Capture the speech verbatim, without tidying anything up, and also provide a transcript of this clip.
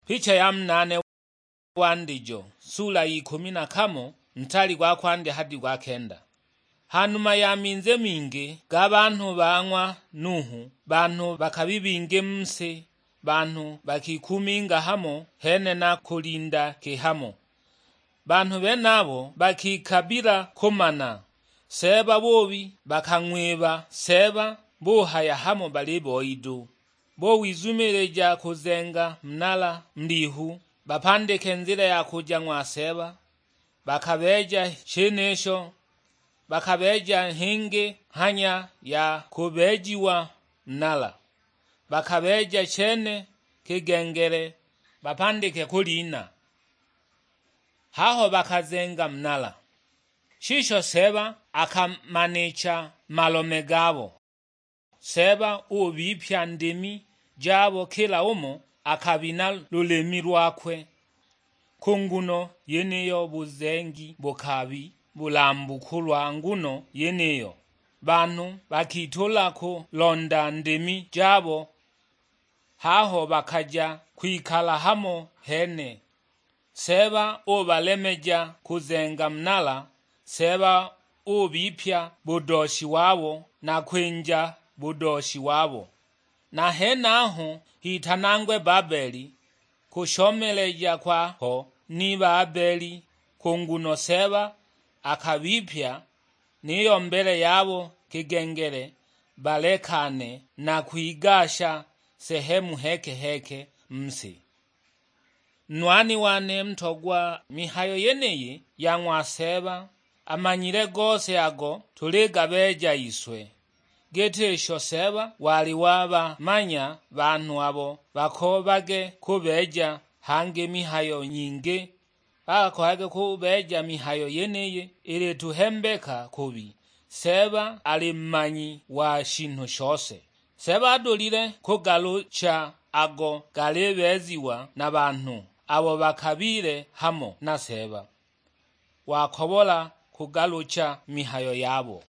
Picha ya mnane wandijo sula ikumi na kamo mtali gwa kwande hadi gwa kenda. Hanuma ya minze mingi ga bantu banywa Nuhu, bantu bakabibinge mse, bantu bakikuminga hamo hene na kulinda kehamo. Bantu benabo bakikabira komana, seba bobi bakanyweba seba bohaya hamo baliboidu. Bo wizumireja kuzenga mnala mlihu, bapandike nzira ya kuja mwa seba, bakabeja shenesho, bakabeja hinge hanya ya kubejiwa mnala, bakabeja chene kigengere, bapandike kulina. Haho bakazenga mnala. Shisho seba akamanecha malome gabo. Seba ubipya ndimi jabo kila umo akabina lulemi rwakwe. Kunguno yeneyo buzengi bukabi bulambu kulwa nguno yeneyo. Bantu bakitulako londa ndimi jabo. Haho bakaja kuikala hamo hene. Seba ubalemeja kuzenga mnala. Seba ubipya budoshi wabo na kwenja budoshi wabo. Na henaho hitanangwe Babeli, kushomeleja kwaho ni Babeli. Kunguno seba akabipya niyo mbele yabo kigengere balekane na kuigasha sehemu heke heke msi. Nwani wane mtogwa mihayo yeneye ya mwa seba amanyire gose ago tuligabeja iswe. Getesho seba wali waba manya bantu abo bakobage kubeja hange mihayo nyinge, bakohage kubeja mihayo yeneye ili tuhembeka kubi. Seba alimanyi wa shintu shose. Seba adolile kugalucha ago galebeziwa na bantu abo bakabire hamo na seba. Wakobola kugalucha mihayo yabo.